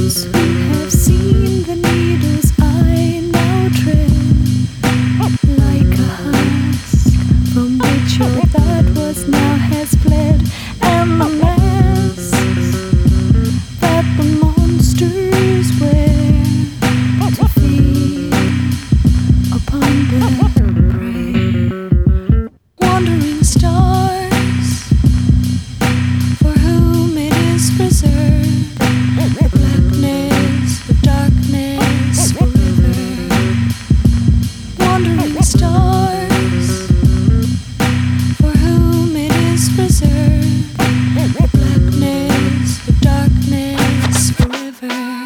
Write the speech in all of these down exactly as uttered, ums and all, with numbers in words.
Those who have seen the needles I now tread, like a husk from which your blood was now has fled, and the masks that the monsters wear to feed upon their prey. Wandering stars, for whom it is reserved the blackness, the darkness forever. Wandering stars, for whom it is reserved the blackness, the darkness forever.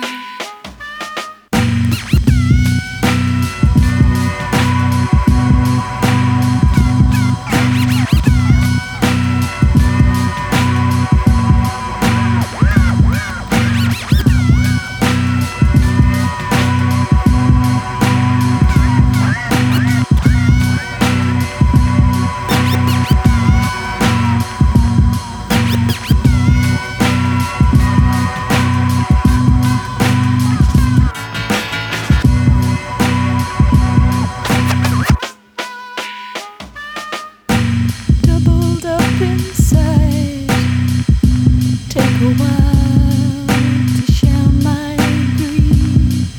Doubled up inside, take a while to share my grief.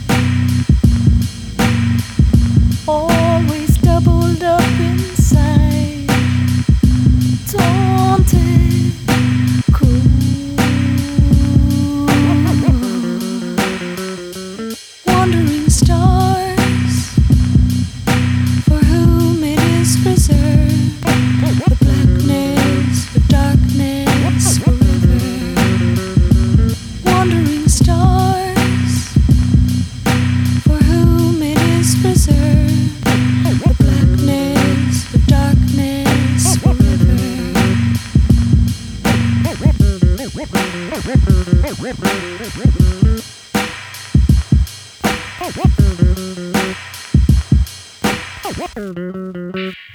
Always doubled up inside, daunted, cruel. Wandering stars, for whom it is reserved the blackness, the darkness forever. Wandering stars, for whom it is reserved the blackness, the darkness forever. Thank you.